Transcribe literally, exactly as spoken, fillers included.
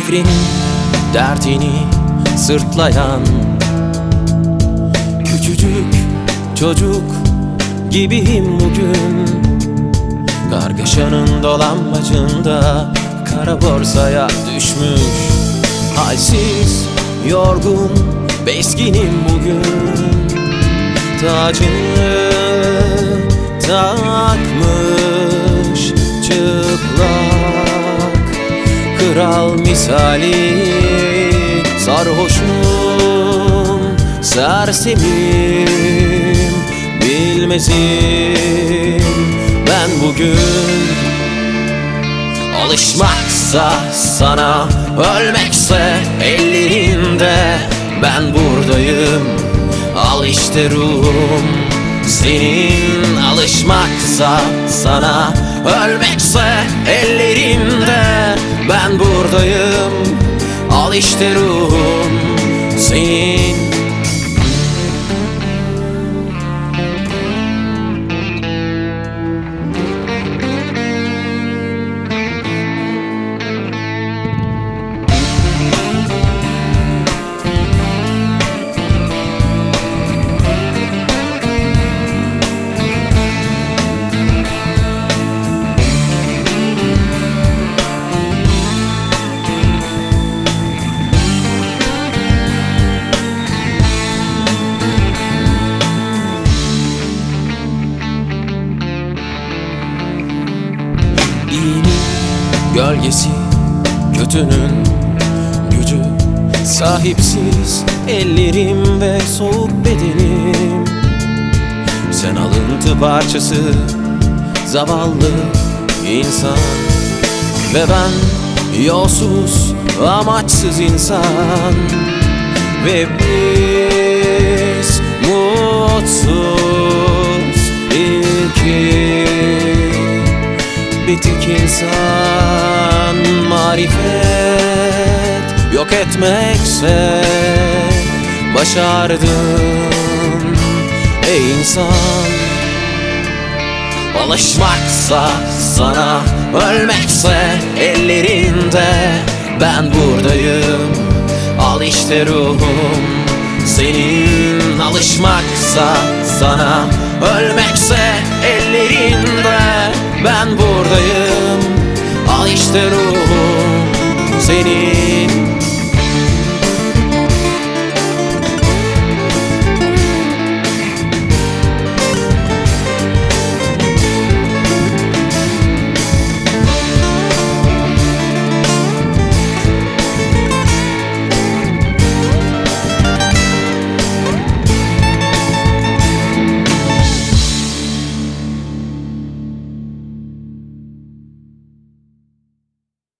Devrin derdini sırtlayan küçücük çocuk gibiyim bugün. Kargaşanın dolanbacında kara borsaya düşmüş halsiz, yorgun, bezginim bugün. Tacını takmış çıplak, kral misali sarhoşum, sersemim, bilmezim ben bugün. Alışmaksa sana, ölmekse ellerinde, ben buradayım, al işte ruhum senin. Alışmaksa sana, ölmekse ellerinde, ben buradayım, al işte ruhum senin. İyinin gölgesi, kötünün gücü, sahipsiz ellerim ve soğuk bedenim. Sen alıntı parçası, zavallı insan, ve ben yolsuz, amaçsız insan. Ve biz mutsuz iki bitik insan. Marifet yok etmekse başardın ey insan. Alışmaksa sana, ölmekse ellerinde, ben buradayım, al işte ruhum senin. Alışmaksa sana, ölmekse ellerinde, ben buradayım, al işte ruhum senin.